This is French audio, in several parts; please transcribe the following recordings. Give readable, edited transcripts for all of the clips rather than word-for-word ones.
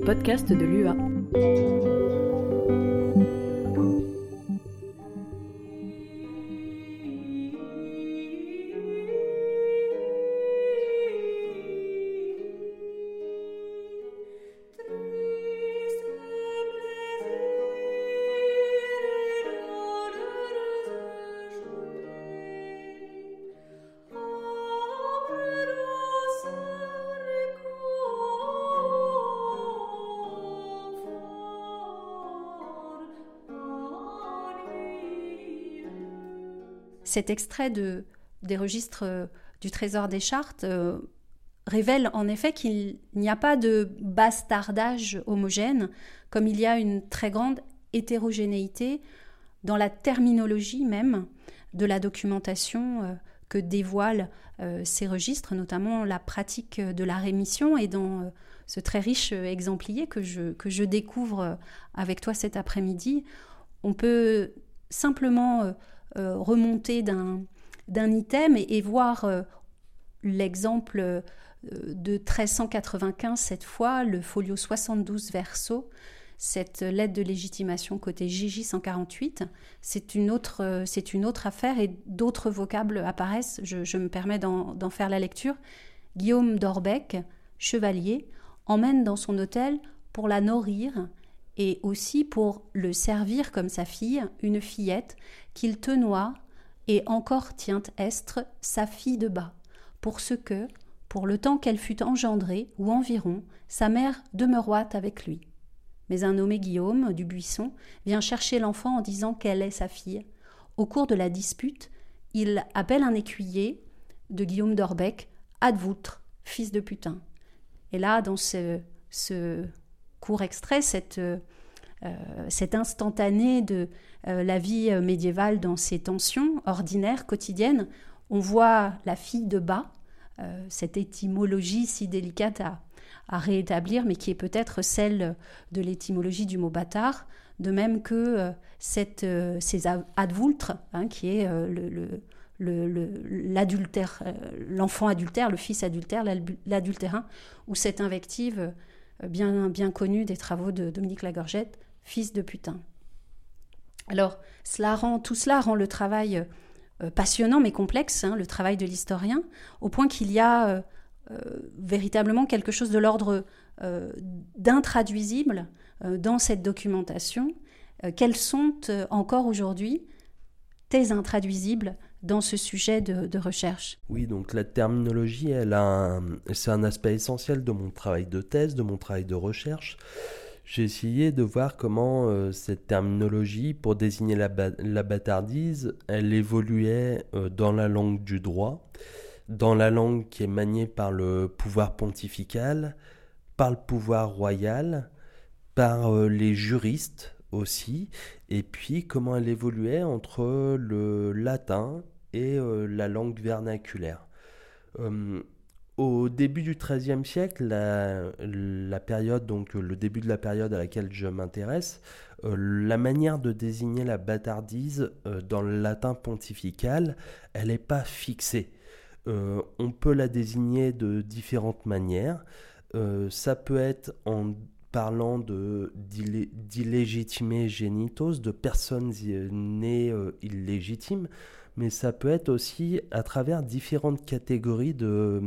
podcast de l'UA. Cet extrait des registres du Trésor des Chartes révèle en effet qu'il n'y a pas de bastardage homogène, comme il y a une très grande hétérogénéité dans la terminologie même de la documentation que dévoilent ces registres, notamment la pratique de la rémission, et dans ce très riche exemplier que je découvre avec toi cet après-midi, on peut simplement remonter d'un item et voir l'exemple de 1395 cette fois, le folio 72 verso, cette lettre de légitimation côté JJ 148. C'est une autre affaire et d'autres vocables apparaissent. Je me permets d'en faire la lecture. Guillaume d'Orbec, chevalier, emmène dans son hôtel pour la nourrir et aussi pour le servir comme sa fille, une fillette qu'il tenoit et encore tient estre sa fille de bas, pour ce que, pour le temps qu'elle fut engendrée, ou environ, sa mère demeuroit avec lui. Mais un nommé Guillaume du Buisson vient chercher l'enfant en disant qu'elle est sa fille. Au cours de la dispute, il appelle un écuyer de Guillaume d'Orbec, Advoutre, fils de putain. Et là, dans ce court extrait, cet instantané de la vie médiévale dans ses tensions ordinaires, quotidiennes, on voit la fille de bas, cette étymologie si délicate à rétablir, mais qui est peut-être celle de l'étymologie du mot bâtard, de même que ces advultres, qui est l'adultère, l'enfant adultère, le fils adultère, l'adultérin, ou cette invective bien connue des travaux de Dominique Lagorgette, fils de putain. Alors, tout cela rend le travail passionnant mais complexe, le travail de l'historien, au point qu'il y a véritablement quelque chose de l'ordre d'intraduisible dans cette documentation. Quels sont encore aujourd'hui tes intraduisibles dans ce sujet de recherche? Oui, donc la terminologie, c'est un aspect essentiel de mon travail de thèse, de mon travail de recherche. J'ai essayé de voir comment cette terminologie, pour désigner la bâtardise, elle évoluait dans la langue du droit, dans la langue qui est maniée par le pouvoir pontifical, par le pouvoir royal, par les juristes aussi, et puis comment elle évoluait entre le latin et la langue vernaculaire. Au début du XIIIe siècle, la période, donc le début de la période à laquelle je m'intéresse, la manière de désigner la bâtardise dans le latin pontifical, elle n'est pas fixée. On peut la désigner de différentes manières. Ça peut être en parlant d'illégitimés génitos, de personnes nées illégitimes, mais ça peut être aussi à travers différentes catégories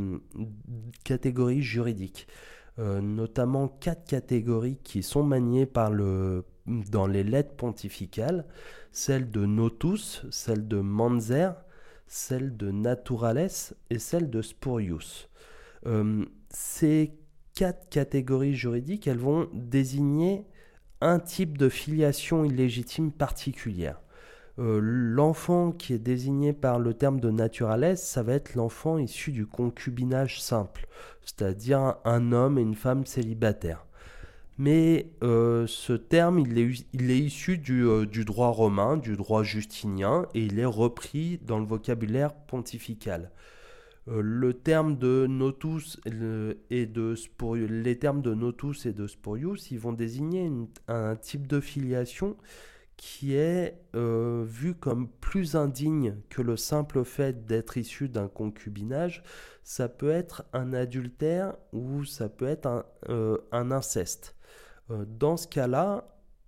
juridiques, notamment 4 catégories qui sont maniées dans les lettres pontificales, celle de notus, celle de manser, celle de naturales et celle de spurius. Ces 4 catégories juridiques, elles vont désigner un type de filiation illégitime particulière. L'enfant qui est désigné par le terme de naturales, ça va être l'enfant issu du concubinage simple, c'est-à-dire un homme et une femme célibataires. Mais ce terme, il est issu du droit romain, du droit justinien, et il est repris dans le vocabulaire pontifical. Le terme de notus et de spurius, les termes de notus et de spurius, ils vont désigner un type de filiation qui est vu comme plus indigne que le simple fait d'être issu d'un concubinage. Ça peut être un adultère ou ça peut être un inceste. Dans ce cas-là,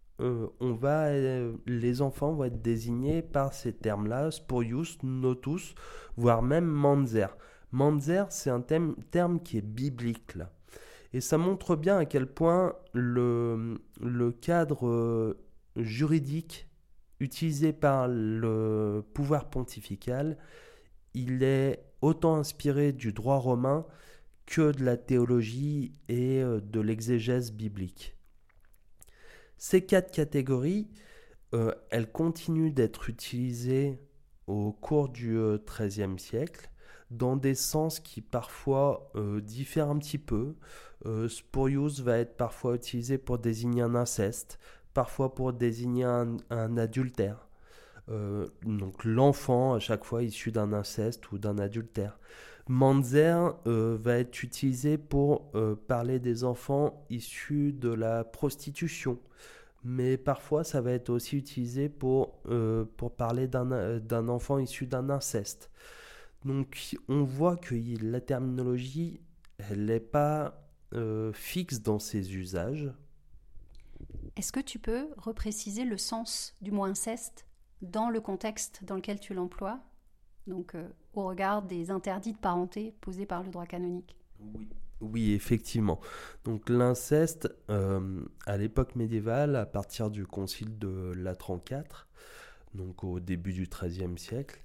les enfants vont être désignés par ces termes-là, spurius, notus, voire même manzer. Manzer, c'est un terme qui est biblique là. Et ça montre bien à quel point le cadre juridique utilisé par le pouvoir pontifical, il est autant inspiré du droit romain que de la théologie et de l'exégèse biblique. Ces 4 catégories, elles continuent d'être utilisées au cours du XIIIe siècle dans des sens qui parfois diffèrent un petit peu. Spurius va être parfois utilisé pour désigner un inceste, parfois pour désigner un adultère. Donc l'enfant à chaque fois issu d'un inceste ou d'un adultère. Manzer va être utilisé pour parler des enfants issus de la prostitution. Mais parfois, ça va être aussi utilisé pour parler d'un enfant issu d'un inceste. Donc, on voit que la terminologie, elle n'est pas fixe dans ses usages. Est-ce que tu peux repréciser le sens du mot inceste dans le contexte dans lequel tu l'emploies, donc au regard des interdits de parenté posés par le droit canonique? Oui, effectivement. Donc l'inceste, à l'époque médiévale, à partir du concile de Latran IV, donc au début du XIIIe siècle,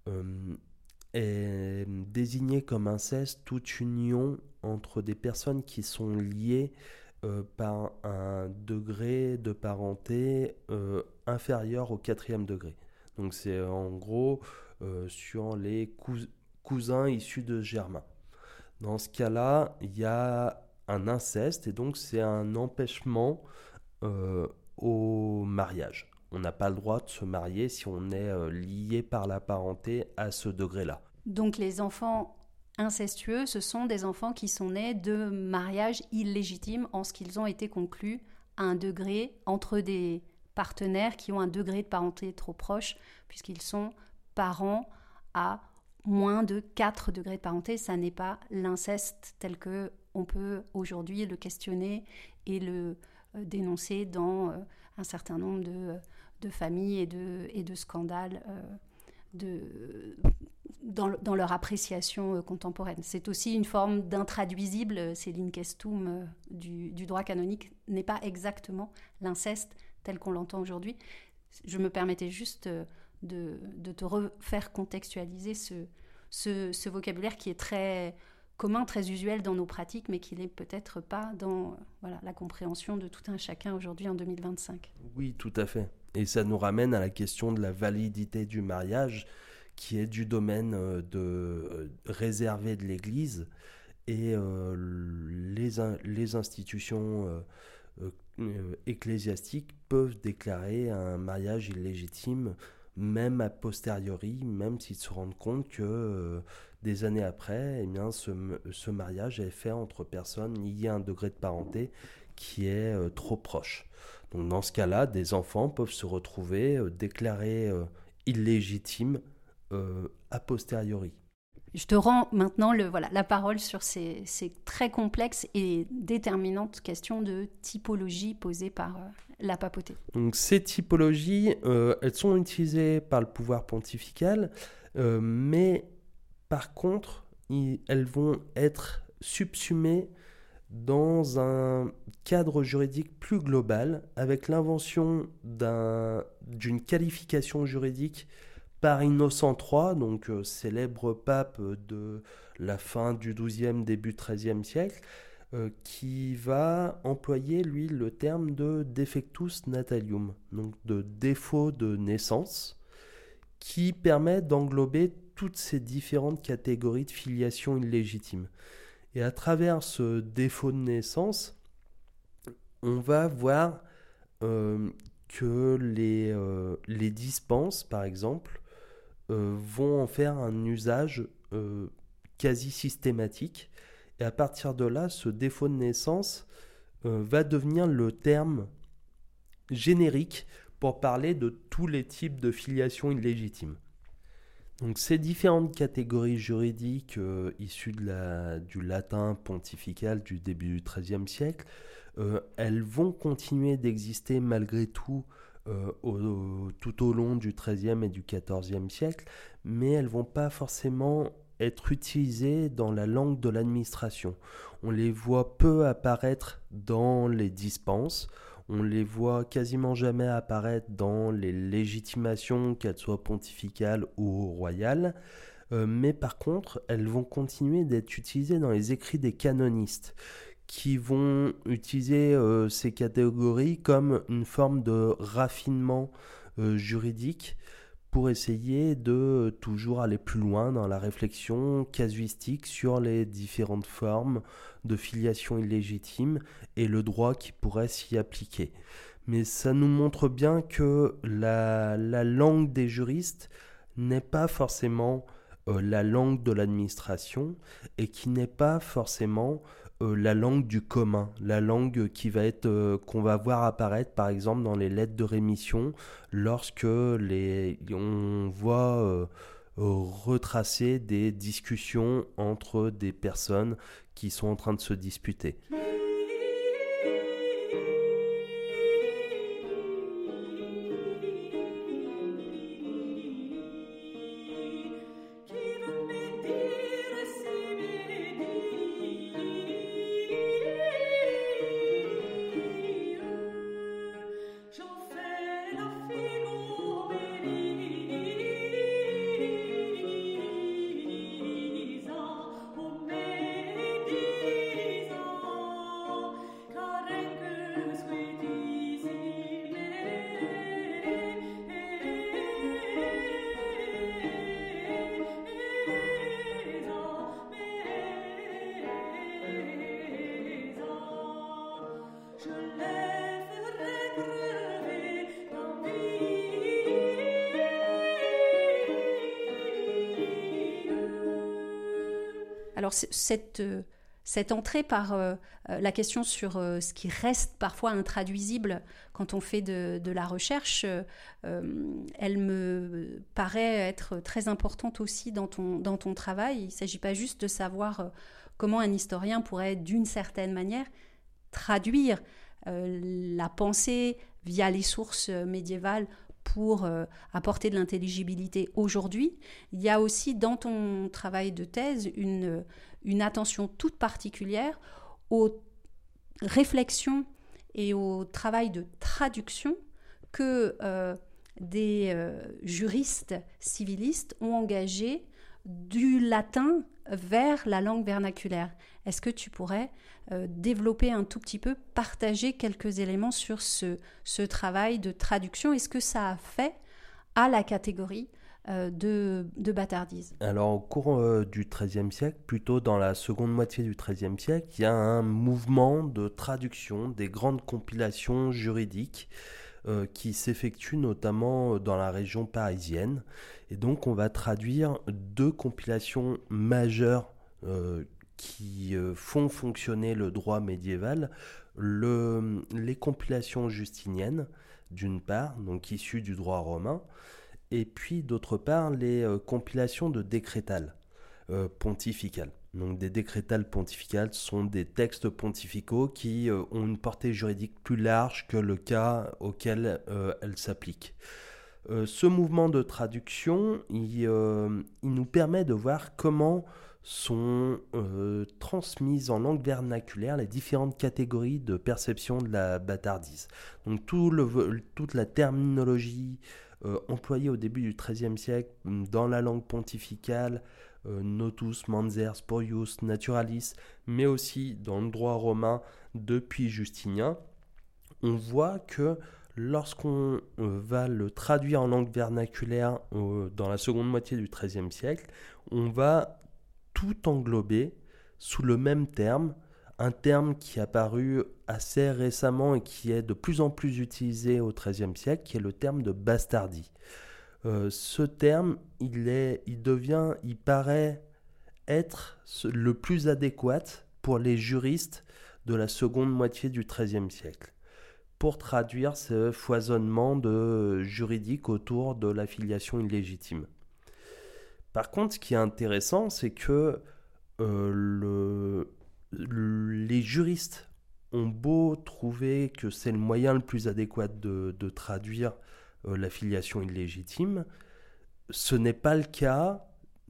est désigné comme inceste toute union entre des personnes qui sont liées par un degré de parenté inférieur au 4e degré. Donc c'est en gros sur les cousins issus de germains. Dans ce cas-là, il y a un inceste et donc c'est un empêchement au mariage. On n'a pas le droit de se marier si on est lié par la parenté à ce degré-là. Donc les enfants incestueux, ce sont des enfants qui sont nés de mariages illégitimes en ce qu'ils ont été conclus à un degré entre des partenaires qui ont un degré de parenté trop proche, puisqu'ils sont parents à moins de 4 degrés de parenté. Ça n'est pas l'inceste tel que on peut aujourd'hui le questionner et le dénoncer dans un certain nombre de familles et de scandales dans leur appréciation contemporaine. C'est aussi une forme d'intraduisible, c'est l'incestum du droit canonique, n'est pas exactement l'inceste tel qu'on l'entend aujourd'hui. Je me permettais juste de te refaire contextualiser ce vocabulaire qui est très commun, très usuel dans nos pratiques, mais qui n'est peut-être pas dans la compréhension de tout un chacun aujourd'hui en 2025. Oui, tout à fait. Et ça nous ramène à la question de la validité du mariage, qui est du domaine réservé de l'Église, et les institutions ecclésiastiques peuvent déclarer un mariage illégitime, même a posteriori, même s'ils se rendent compte que des années après, eh bien, ce mariage est fait entre personnes liées à un degré de parenté qui est trop proche. Donc dans ce cas-là, des enfants peuvent se retrouver déclarés illégitimes a posteriori. Je te rends maintenant la parole sur ces très complexes et déterminantes questions de typologie posées par la papauté. Donc ces typologies, elles sont utilisées par le pouvoir pontifical, mais par contre, elles vont être subsumées dans un cadre juridique plus global, avec l'invention d'une qualification juridique par Innocent III, donc célèbre pape de la fin du XIIe, début XIIIe siècle, qui va employer, lui, le terme de defectus natalium, donc de défaut de naissance, qui permet d'englober toutes ces différentes catégories de filiation illégitime. Et à travers ce défaut de naissance, on va voir que les dispenses, par exemple, vont en faire un usage quasi systématique. Et à partir de là, ce défaut de naissance va devenir le terme générique pour parler de tous les types de filiation illégitime. Donc ces différentes catégories juridiques issues du latin pontifical du début du XIIIe siècle, elles vont continuer d'exister malgré tout tout au long du XIIIe et du XIVe siècle, mais elles ne vont pas forcément être utilisées dans la langue de l'administration. On les voit peu apparaître dans les dispenses, on les voit quasiment jamais apparaître dans les légitimations, qu'elles soient pontificales ou royales, mais par contre, elles vont continuer d'être utilisées dans les écrits des canonistes, qui vont utiliser ces catégories comme une forme de raffinement juridique pour essayer de toujours aller plus loin dans la réflexion casuistique sur les différentes formes de filiation illégitime et le droit qui pourrait s'y appliquer. Mais ça nous montre bien que la langue des juristes n'est pas forcément la langue de l'administration et qui n'est pas forcément la langue du commun, la langue qui va être qu'on va voir apparaître par exemple dans les lettres de rémission lorsque on voit retracer des discussions entre des personnes qui sont en train de se disputer. Alors cette entrée par la question sur ce qui reste parfois intraduisible quand on fait de la recherche, elle me paraît être très importante aussi dans ton travail. Il ne s'agit pas juste de savoir comment un historien pourrait, d'une certaine manière, traduire la pensée via les sources médiévales pour apporter de l'intelligibilité aujourd'hui. Il y a aussi dans ton travail de thèse une attention toute particulière aux réflexions et au travail de traduction que des juristes civilistes ont engagé du latin vers la langue vernaculaire. Est-ce que tu pourrais développer un tout petit peu, partager quelques éléments sur ce travail de traduction? Est-ce que ça a fait à la catégorie de bâtardise? Alors, au cours du XIIIe siècle, plutôt dans la seconde moitié du XIIIe siècle, il y a un mouvement de traduction des grandes compilations juridiques qui s'effectue notamment dans la région parisienne. Et donc on va traduire deux compilations majeures qui font fonctionner le droit médiéval. Les compilations justiniennes, d'une part, donc issues du droit romain, et puis d'autre part les compilations de décrétales pontificales. Donc des décrétales pontificales sont des textes pontificaux qui ont une portée juridique plus large que le cas auquel elles s'appliquent. Ce mouvement de traduction, il nous permet de voir comment sont transmises en langue vernaculaire les différentes catégories de perception de la bâtardise. Donc toute la terminologie employée au début du XIIIe siècle dans la langue pontificale, notus, manser, spurius, naturalis, mais aussi dans le droit romain depuis Justinien, on voit que lorsqu'on va le traduire en langue vernaculaire dans la seconde moitié du XIIIe siècle, on va tout englober sous le même terme, un terme qui est apparu assez récemment et qui est de plus en plus utilisé au XIIIe siècle, qui est le terme de bastardie. Ce terme, il paraît être le plus adéquat pour les juristes de la seconde moitié du XIIIe siècle. pour traduire ce foisonnement juridique autour de la filiation illégitime. Par contre, ce qui est intéressant, c'est que les juristes ont beau trouver que c'est le moyen le plus adéquat de traduire la filiation illégitime, ce n'est pas le cas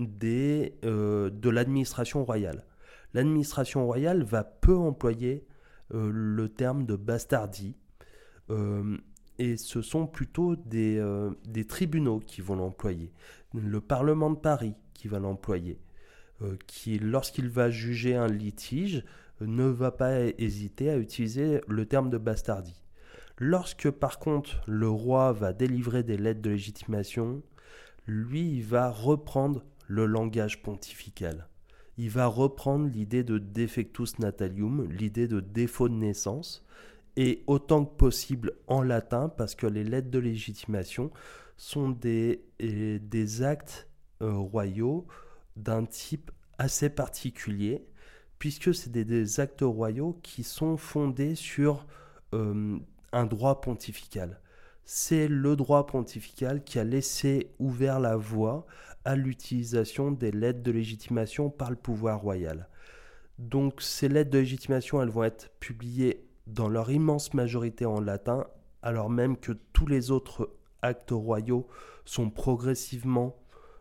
de l'administration royale. L'administration royale va peu employer le terme de bastardie, et ce sont plutôt des tribunaux qui vont l'employer. Le Parlement de Paris qui va l'employer, qui, lorsqu'il va juger un litige, ne va pas hésiter à utiliser le terme de bastardie. Lorsque, par contre, le roi va délivrer des lettres de légitimation, lui, il va reprendre le langage pontifical. Il va reprendre l'idée de defectus natalium, l'idée de défaut de naissance, et autant que possible en latin, parce que les lettres de légitimation sont des actes royaux d'un type assez particulier, puisque c'est des actes royaux qui sont fondés sur un droit pontifical. C'est le droit pontifical qui a laissé ouvert la voie à l'utilisation des lettres de légitimation par le pouvoir royal. Donc ces lettres de légitimation, elles vont être publiées dans leur immense majorité en latin, alors même que tous les autres actes royaux sont progressivement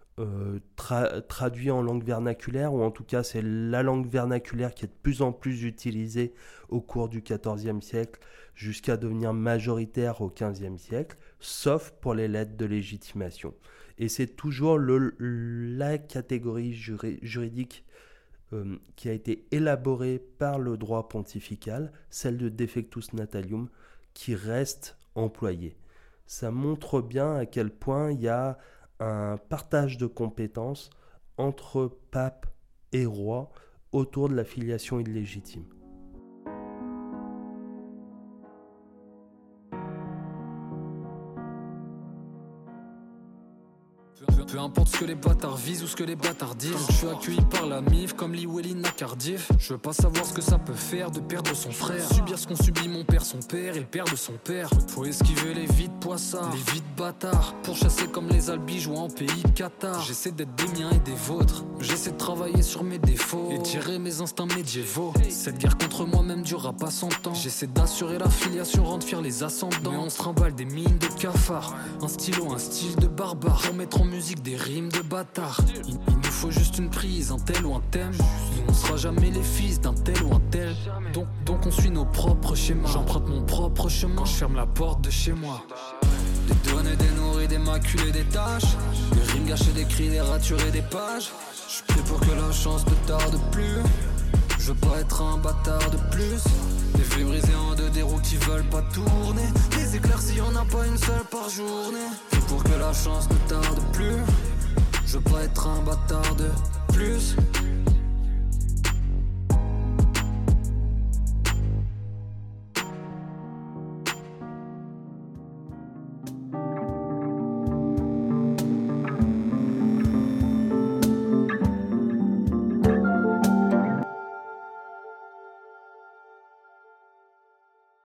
traduits en langue vernaculaire, ou en tout cas c'est la langue vernaculaire qui est de plus en plus utilisée au cours du XIVe siècle jusqu'à devenir majoritaire au XVe siècle, sauf pour les lettres de légitimation. Et c'est toujours la catégorie juridique qui a été élaborée par le droit pontifical, celle de defectus natalium, qui reste employée. Ça montre bien à quel point il y a un partage de compétences entre pape et roi autour de la filiation illégitime. Peu importe ce que les bâtards visent ou ce que les bâtards disent. Je suis accueilli par la MIF comme Lee Whelan à Cardiff. Je veux pas savoir ce que ça peut faire de perdre son frère. Subir ce qu'ont subi mon père, son père et le père de son père. Faut esquiver les vides poissards, les vides bâtards. Pour chasser comme les albis jouant en pays Qatar. J'essaie d'être des miens et des vôtres. J'essaie de travailler sur mes défauts et de gérer mes instincts médiévaux. Cette guerre contre moi-même durera pas 100 ans. J'essaie d'assurer la filiation, rendre fiers les ascendants. Mais on se trimballe des mines de cafards. Un stylo, un style de barbare. Pour mettre en musique des rimes de bâtards. Il nous faut juste une prise, un tel ou un thème. Nous on sera jamais les fils d'un tel ou un tel. Donc on suit nos propres schémas. J'emprunte mon propre chemin quand je ferme la porte de chez moi. Des données, des nourris, des maculés, des tâches. Des rimes gâchées, des cris, des ratures et des pages. J'suis prêt pour que la chance ne tarde plus. Je veux pas être un bâtard de plus. Des feux brisés en deux, des roues qui veulent pas tourner. Des éclaircies, y'en a pas une seule par journée. Et pour que la chance ne tarde plus, je veux pas être un bâtard de plus.